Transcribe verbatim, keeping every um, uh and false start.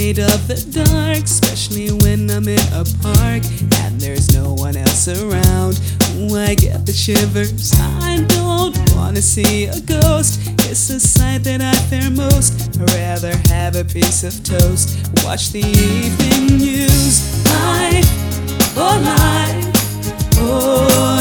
afraid of the dark, especially when I'm in a park and there's no one else around. Ooh, I get the shivers. I don't wanna see a ghost. It's a sight that I fear most. I'd rather have a piece of toast, watch the evening news. Life, oh life, oh